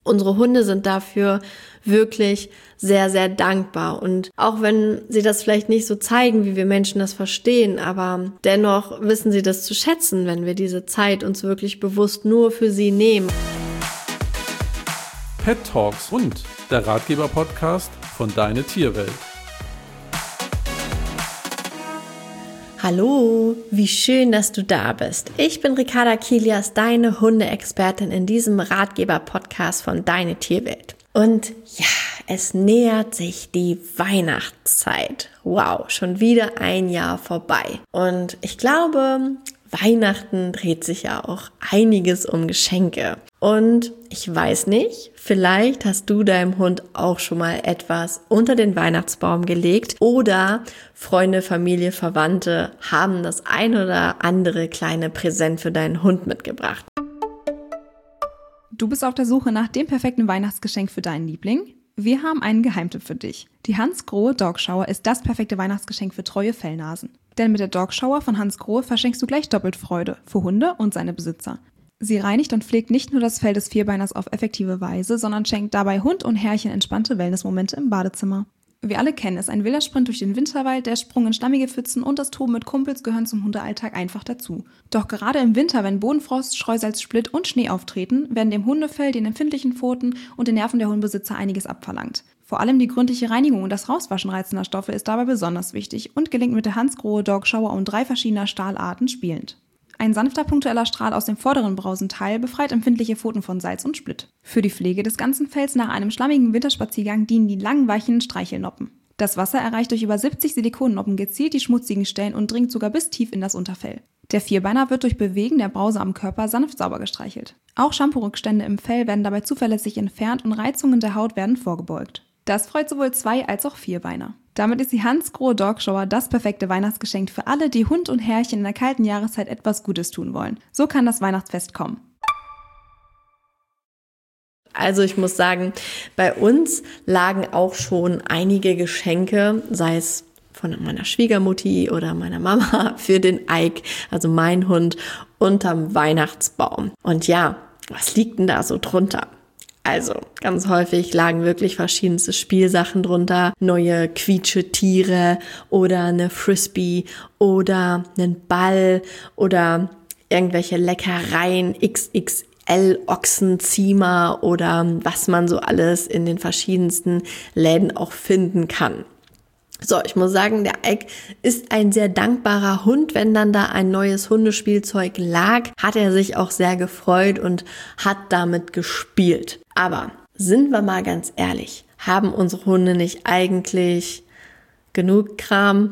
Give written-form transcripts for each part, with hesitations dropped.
Unsere Hunde sind dafür wirklich sehr, sehr dankbar. Und auch wenn sie das vielleicht nicht so zeigen, wie wir Menschen das verstehen, aber dennoch wissen sie das zu schätzen, wenn wir diese Zeit uns wirklich bewusst nur für sie nehmen. Pet Talks und der Ratgeber-Podcast von Deine Tierwelt. Hallo, wie schön, dass du da bist. Ich bin Ricarda Kilias, deine Hundeexpertin in diesem Ratgeber-Podcast von Deine Tierwelt. Und ja, es nähert sich die Weihnachtszeit. Wow, schon wieder ein Jahr vorbei. Und ich glaube, Weihnachten dreht sich ja auch einiges um Geschenke. Und ich weiß nicht, vielleicht hast du deinem Hund auch schon mal etwas unter den Weihnachtsbaum gelegt oder Freunde, Familie, Verwandte haben das ein oder andere kleine Präsent für deinen Hund mitgebracht. Du bist auf der Suche nach dem perfekten Weihnachtsgeschenk für deinen Liebling? Wir haben einen Geheimtipp für dich. Die Hans Grohe Dog Shower ist das perfekte Weihnachtsgeschenk für treue Fellnasen. Denn mit der Dog Shower von Hans Grohe verschenkst du gleich doppelt Freude für Hunde und seine Besitzer. Sie reinigt und pflegt nicht nur das Fell des Vierbeiners auf effektive Weise, sondern schenkt dabei Hund und Herrchen entspannte Wellnessmomente im Badezimmer. Wir alle kennen es, ein wilder Sprint durch den Winterwald, der Sprung in schlammige Pfützen und das Toben mit Kumpels gehören zum Hundealltag einfach dazu. Doch gerade im Winter, wenn Bodenfrost, Streusalz, Splitt und Schnee auftreten, werden dem Hundefell, den empfindlichen Pfoten und den Nerven der Hundebesitzer einiges abverlangt. Vor allem die gründliche Reinigung und das Rauswaschen reizender Stoffe ist dabei besonders wichtig und gelingt mit der Hans Grohe Dog Shower und 3 verschiedener Stahlarten spielend. Ein sanfter punktueller Strahl aus dem vorderen Brausenteil befreit empfindliche Pfoten von Salz und Splitt. Für die Pflege des ganzen Fells nach einem schlammigen Winterspaziergang dienen die langen, weichen Streichelnoppen. Das Wasser erreicht durch über 70 Silikonnoppen gezielt die schmutzigen Stellen und dringt sogar bis tief in das Unterfell. Der Vierbeiner wird durch Bewegen der Brause am Körper sanft sauber gestreichelt. Auch Shampoo-Rückstände im Fell werden dabei zuverlässig entfernt und Reizungen der Haut werden vorgebeugt. Das freut sowohl Zwei- als auch Vierbeiner. Damit ist die Hans Grohe Dog Shower das perfekte Weihnachtsgeschenk für alle, die Hund und Herrchen in der kalten Jahreszeit etwas Gutes tun wollen. So kann das Weihnachtsfest kommen. Also ich muss sagen, bei uns lagen auch schon einige Geschenke, sei es von meiner Schwiegermutti oder meiner Mama für den Ike, also mein Hund, unterm Weihnachtsbaum. Und ja, was liegt denn da so drunter? Also, ganz häufig lagen wirklich verschiedenste Spielsachen drunter, neue Quietschetiere oder eine Frisbee oder einen Ball oder irgendwelche Leckereien, XXL Ochsenziemer oder was man so alles in den verschiedensten Läden auch finden kann. So, ich muss sagen, der Ike ist ein sehr dankbarer Hund. Wenn dann da ein neues Hundespielzeug lag, hat er sich auch sehr gefreut und hat damit gespielt. Aber sind wir mal ganz ehrlich, haben unsere Hunde nicht eigentlich genug Kram?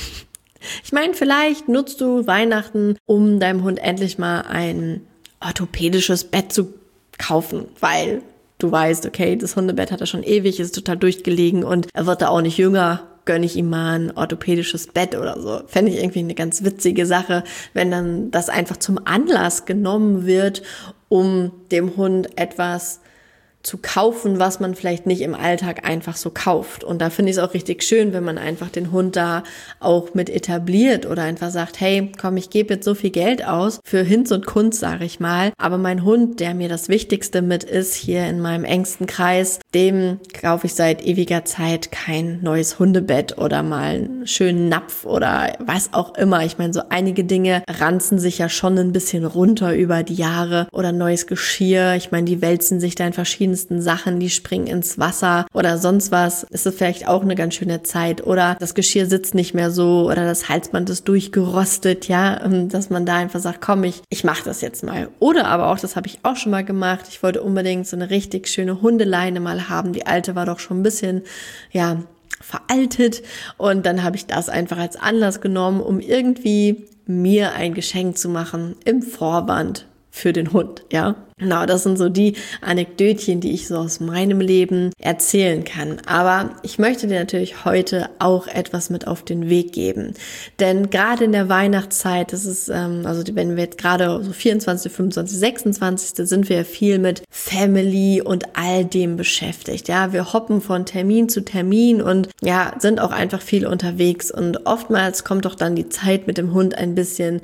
Ich meine, vielleicht nutzt du Weihnachten, um deinem Hund endlich mal ein orthopädisches Bett zu kaufen, weil du weißt, okay, das Hundebett hat er schon ewig, ist total durchgelegen und er wird da auch nicht jünger. Gönne ich ihm mal ein orthopädisches Bett oder so. Fände ich irgendwie eine ganz witzige Sache, wenn dann das einfach zum Anlass genommen wird, um dem Hund etwas zu kaufen, was man vielleicht nicht im Alltag einfach so kauft. Und da finde ich es auch richtig schön, wenn man einfach den Hund da auch mit etabliert oder einfach sagt, hey, komm, ich gebe jetzt so viel Geld aus für Hinz und Kunst, sage ich mal. Aber mein Hund, der mir das Wichtigste mit ist, hier in meinem engsten Kreis, dem kaufe ich seit ewiger Zeit kein neues Hundebett oder mal einen schönen Napf oder was auch immer. Ich meine, so einige Dinge ranzen sich ja schon ein bisschen runter über die Jahre oder neues Geschirr. Ich meine, die wälzen sich da in verschiedensten Sachen, die springen ins Wasser oder sonst was. Ist es vielleicht auch eine ganz schöne Zeit oder das Geschirr sitzt nicht mehr so oder das Halsband ist durchgerostet, ja, dass man da einfach sagt, komm, ich mache das jetzt mal. Oder aber auch, das habe ich auch schon mal gemacht, ich wollte unbedingt so eine richtig schöne Hundeleine mal haben. Die alte war doch schon ein bisschen, ja, veraltet und dann habe ich das einfach als Anlass genommen, um irgendwie mir ein Geschenk zu machen im Vorwand für den Hund, ja. Genau, das sind so die Anekdötchen, die ich so aus meinem Leben erzählen kann. Aber ich möchte dir natürlich heute auch etwas mit auf den Weg geben. Denn gerade in der Weihnachtszeit, das ist, also wenn wir jetzt gerade so 24., 25., 26. sind wir ja viel mit Family und all dem beschäftigt. Ja, wir hoppen von Termin zu Termin und ja, sind auch einfach viel unterwegs. Und oftmals kommt doch dann die Zeit mit dem Hund ein bisschen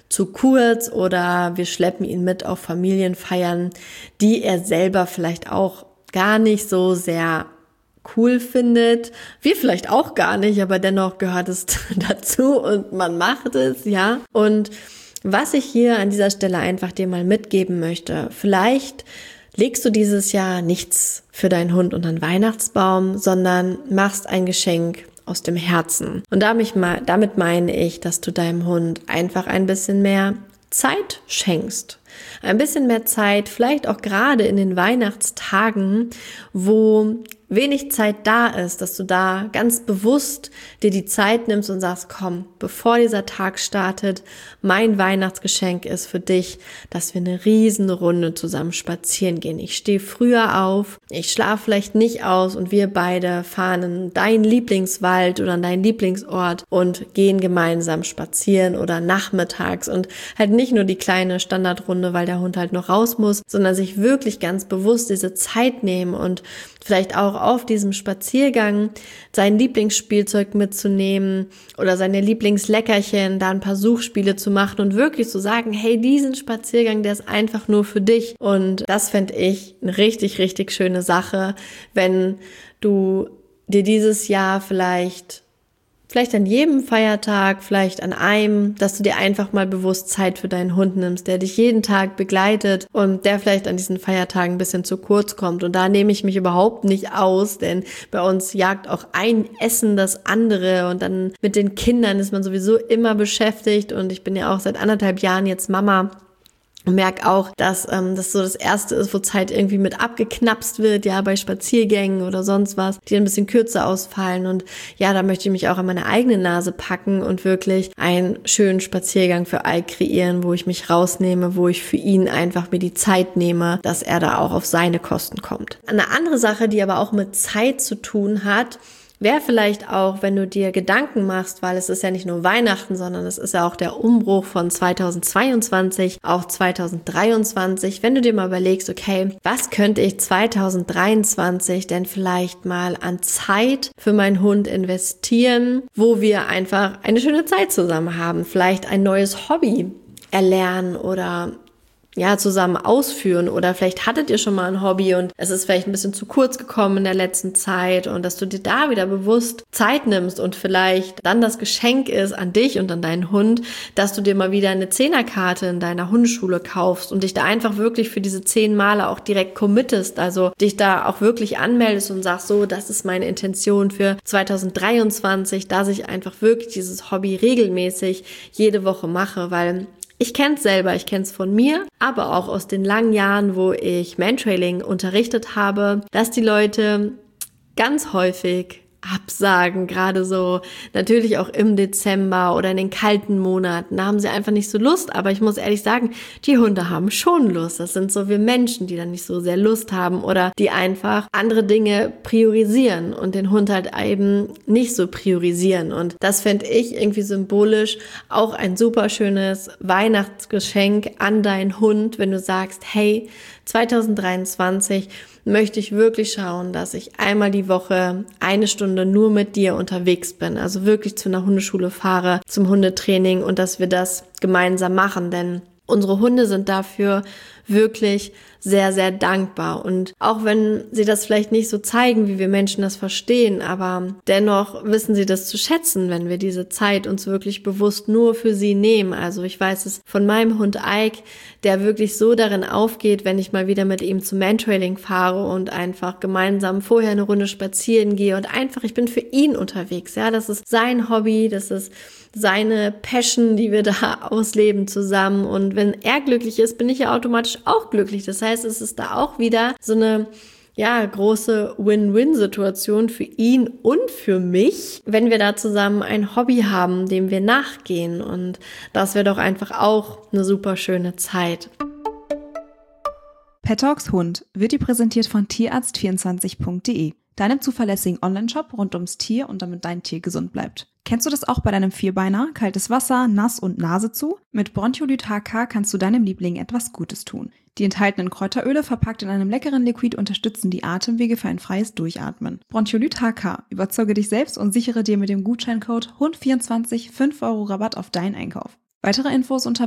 zu kurz oder wir schleppen ihn mit auf Familienfeiern, die er selber vielleicht auch gar nicht so sehr cool findet. Wir vielleicht auch gar nicht, aber dennoch gehört es dazu und man macht es, ja. Und was ich hier an dieser Stelle einfach dir mal mitgeben möchte, vielleicht legst du dieses Jahr nichts für deinen Hund unter den Weihnachtsbaum, sondern machst ein Geschenk aus dem Herzen. Und damit meine ich, dass du deinem Hund einfach ein bisschen mehr Zeit schenkst. Ein bisschen mehr Zeit, vielleicht auch gerade in den Weihnachtstagen, wo wenig Zeit da ist, dass du da ganz bewusst dir die Zeit nimmst und sagst, komm, bevor dieser Tag startet, mein Weihnachtsgeschenk ist für dich, dass wir eine riesen Runde zusammen spazieren gehen. Ich stehe früher auf, ich schlafe vielleicht nicht aus und wir beide fahren in deinen Lieblingswald oder an deinen Lieblingsort und gehen gemeinsam spazieren oder nachmittags und halt nicht nur die kleine Standardrunde, weil der Hund halt noch raus muss, sondern sich wirklich ganz bewusst diese Zeit nehmen und vielleicht auch auf diesem Spaziergang sein Lieblingsspielzeug mitzunehmen oder seine Lieblingsleckerchen, da ein paar Suchspiele zu machen und wirklich zu sagen, hey, diesen Spaziergang, der ist einfach nur für dich. Und das fände ich eine richtig, richtig schöne Sache, wenn du dir dieses Jahr vielleicht an jedem Feiertag, vielleicht an einem, dass du dir einfach mal bewusst Zeit für deinen Hund nimmst, der dich jeden Tag begleitet und der vielleicht an diesen Feiertagen ein bisschen zu kurz kommt. Und da nehme ich mich überhaupt nicht aus, denn bei uns jagt auch ein Essen das andere und dann mit den Kindern ist man sowieso immer beschäftigt und ich bin ja auch seit 1,5 Jahren jetzt Mama. Und merke auch, dass das so das Erste ist, wo Zeit irgendwie mit abgeknapst wird, ja, bei Spaziergängen oder sonst was, die ein bisschen kürzer ausfallen. Und ja, da möchte ich mich auch an meine eigene Nase packen und wirklich einen schönen Spaziergang für Ike kreieren, wo ich mich rausnehme, wo ich für ihn einfach mir die Zeit nehme, dass er da auch auf seine Kosten kommt. Eine andere Sache, die aber auch mit Zeit zu tun hat, wäre vielleicht auch, wenn du dir Gedanken machst, weil es ist ja nicht nur Weihnachten, sondern es ist ja auch der Umbruch von 2022 auf 2023, wenn du dir mal überlegst, okay, was könnte ich 2023 denn vielleicht mal an Zeit für meinen Hund investieren, wo wir einfach eine schöne Zeit zusammen haben, vielleicht ein neues Hobby erlernen oder ja, zusammen ausführen oder vielleicht hattet ihr schon mal ein Hobby und es ist vielleicht ein bisschen zu kurz gekommen in der letzten Zeit und dass du dir da wieder bewusst Zeit nimmst und vielleicht dann das Geschenk ist an dich und an deinen Hund, dass du dir mal wieder eine 10er-Karte in deiner Hundeschule kaufst und dich da einfach wirklich für diese 10 Male auch direkt committest, also dich da auch wirklich anmeldest und sagst, so, das ist meine Intention für 2023, dass ich einfach wirklich dieses Hobby regelmäßig jede Woche mache, weil ich kenne es selber, ich kenne es von mir, aber auch aus den langen Jahren, wo ich Mantrailing unterrichtet habe, dass die Leute ganz häufig absagen, gerade so natürlich auch im Dezember oder in den kalten Monaten, da haben sie einfach nicht so Lust, aber ich muss ehrlich sagen, die Hunde haben schon Lust, das sind so wir Menschen, die dann nicht so sehr Lust haben oder die einfach andere Dinge priorisieren und den Hund halt eben nicht so priorisieren und das fände ich irgendwie symbolisch auch ein super schönes Weihnachtsgeschenk an deinen Hund, wenn du sagst, hey, 2023 möchte ich wirklich schauen, dass ich einmal die Woche 1 Stunde nur mit dir unterwegs bin, also wirklich zu einer Hundeschule fahre, zum Hundetraining und dass wir das gemeinsam machen, denn unsere Hunde sind dafür wirklich sehr, sehr dankbar. Und auch wenn sie das vielleicht nicht so zeigen, wie wir Menschen das verstehen, aber dennoch wissen sie das zu schätzen, wenn wir diese Zeit uns wirklich bewusst nur für sie nehmen. Also ich weiß es von meinem Hund Ike, der wirklich so darin aufgeht, wenn ich mal wieder mit ihm zum Mantrailing fahre und einfach gemeinsam vorher eine Runde spazieren gehe und einfach, ich bin für ihn unterwegs. Ja, das ist sein Hobby, das ist seine Passion, die wir da ausleben zusammen. Und wenn er glücklich ist, bin ich ja automatisch auch glücklich. Das heißt, es ist da auch wieder so eine große Win-Win-Situation für ihn und für mich, wenn wir da zusammen ein Hobby haben, dem wir nachgehen. Und das wäre doch einfach auch eine super schöne Zeit. Pet Talks Hund wird dir präsentiert von Tierarzt24.de, deinem zuverlässigen Onlineshop rund ums Tier und damit dein Tier gesund bleibt. Kennst du das auch bei deinem Vierbeiner? Kaltes Wasser, nass und Nase zu? Mit Bronchiolyt HK kannst du deinem Liebling etwas Gutes tun. Die enthaltenen Kräuteröle verpackt in einem leckeren Liquid unterstützen die Atemwege für ein freies Durchatmen. Bronchiolyt HK. Überzeuge dich selbst und sichere dir mit dem Gutscheincode HUND24 5 € Rabatt auf deinen Einkauf. Weitere Infos unter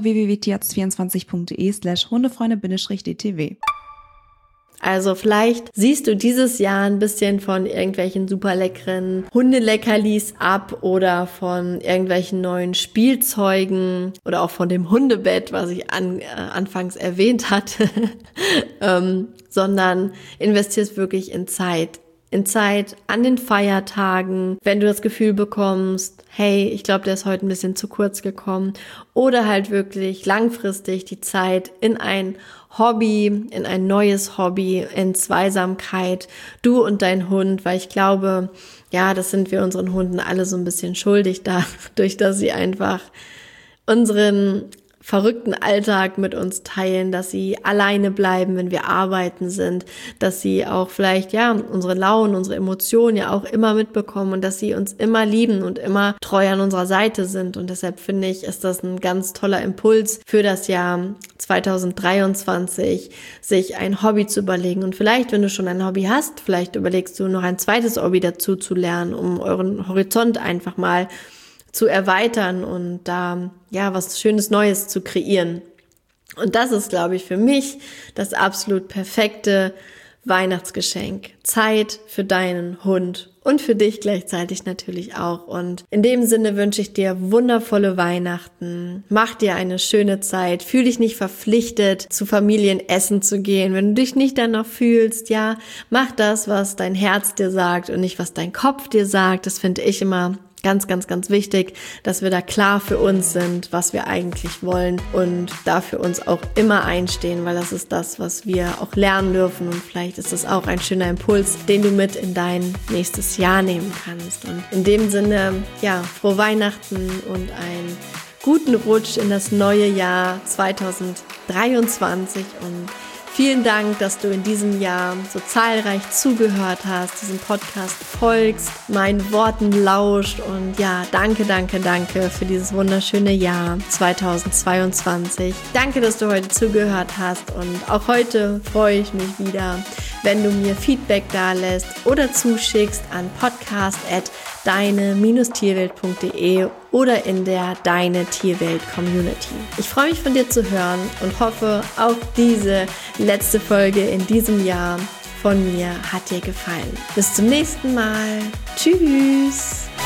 www.tierarzt24.de/hundefreunde-dtw. Also vielleicht siehst du dieses Jahr ein bisschen von irgendwelchen super leckeren Hundeleckerlis ab oder von irgendwelchen neuen Spielzeugen oder auch von dem Hundebett, was ich anfangs erwähnt hatte, sondern investierst wirklich in Zeit an den Feiertagen, wenn du das Gefühl bekommst, hey, ich glaube, der ist heute ein bisschen zu kurz gekommen, oder halt wirklich langfristig die Zeit in ein Hobby, in ein neues Hobby, in Zweisamkeit, du und dein Hund, weil ich glaube, ja, das sind wir unseren Hunden alle so ein bisschen schuldig dadurch, dass sie einfach unseren verrückten Alltag mit uns teilen, dass sie alleine bleiben, wenn wir arbeiten sind, dass sie auch vielleicht, ja, unsere Launen, unsere Emotionen ja auch immer mitbekommen und dass sie uns immer lieben und immer treu an unserer Seite sind. Und deshalb finde ich, ist das ein ganz toller Impuls für das Jahr 2023, sich ein Hobby zu überlegen. Und vielleicht, wenn du schon ein Hobby hast, vielleicht überlegst du noch ein zweites Hobby dazu zu lernen, um euren Horizont einfach mal zu erweitern und da ja was Schönes Neues zu kreieren. Und das ist, glaube ich, für mich das absolut perfekte Weihnachtsgeschenk. Zeit für deinen Hund und für dich gleichzeitig natürlich auch. Und in dem Sinne wünsche ich dir wundervolle Weihnachten. Mach dir eine schöne Zeit. Fühl dich nicht verpflichtet, zu Familienessen zu gehen. Wenn du dich nicht danach fühlst, ja, mach das, was dein Herz dir sagt und nicht, was dein Kopf dir sagt. Das finde ich immer ganz, ganz, ganz wichtig, dass wir da klar für uns sind, was wir eigentlich wollen und dafür uns auch immer einstehen, weil das ist das, was wir auch lernen dürfen und vielleicht ist das auch ein schöner Impuls, den du mit in dein nächstes Jahr nehmen kannst. Und in dem Sinne, ja, frohe Weihnachten und einen guten Rutsch in das neue Jahr 2023 und vielen Dank, dass du in diesem Jahr so zahlreich zugehört hast, diesem Podcast folgst, meinen Worten lauscht und ja, danke für dieses wunderschöne Jahr 2022. Danke, dass du heute zugehört hast und auch heute freue ich mich wieder, wenn du mir Feedback dalässt oder zuschickst an podcast@deine-tierwelt.de oder in der Deine Tierwelt Community. Ich freue mich von dir zu hören und hoffe, auch diese letzte Folge in diesem Jahr von mir hat dir gefallen. Bis zum nächsten Mal. Tschüss.